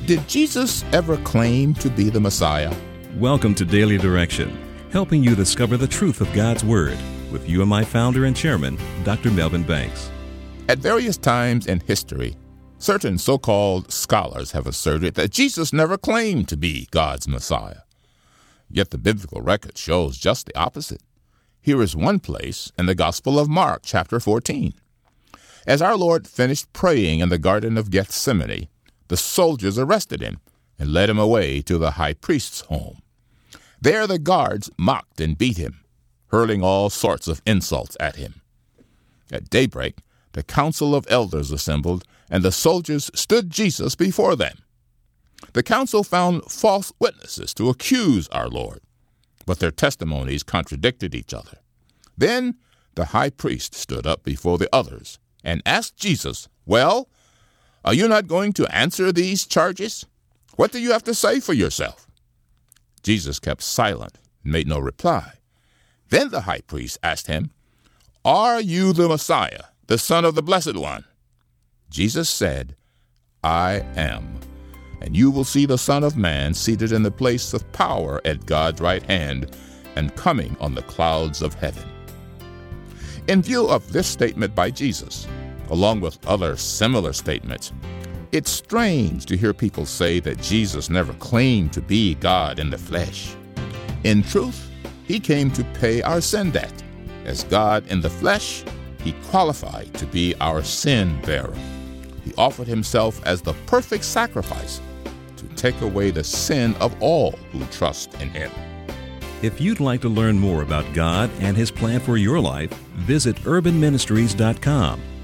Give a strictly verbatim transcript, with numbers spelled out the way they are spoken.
Did Jesus ever claim to be the Messiah? Welcome to Daily Direction, helping you discover the truth of God's Word with U M I founder and chairman, Doctor Melvin Banks. At various times in history, certain so-called scholars have asserted that Jesus never claimed to be God's Messiah. Yet the biblical record shows just the opposite. Here is one place in the Gospel of Mark, chapter fourteen. As our Lord finished praying in the Garden of Gethsemane, the soldiers arrested him and led him away to the high priest's home. There the guards mocked and beat him, hurling all sorts of insults at him. At daybreak, the council of elders assembled, and the soldiers stood Jesus before them. The council found false witnesses to accuse our Lord, but their testimonies contradicted each other. Then the high priest stood up before the others and asked Jesus, "Well, are you not going to answer these charges? What do you have to say for yourself?" Jesus kept silent and made no reply. Then the high priest asked him, "Are you the Messiah, the Son of the Blessed One?" Jesus said, "I am, and you will see the Son of Man seated in the place of power at God's right hand and coming on the clouds of heaven." In view of this statement by Jesus, along with other similar statements, it's strange to hear people say that Jesus never claimed to be God in the flesh. In truth, he came to pay our sin debt. As God in the flesh, he qualified to be our sin bearer. He offered himself as the perfect sacrifice to take away the sin of all who trust in him. If you'd like to learn more about God and His plan for your life, visit urban ministries dot com.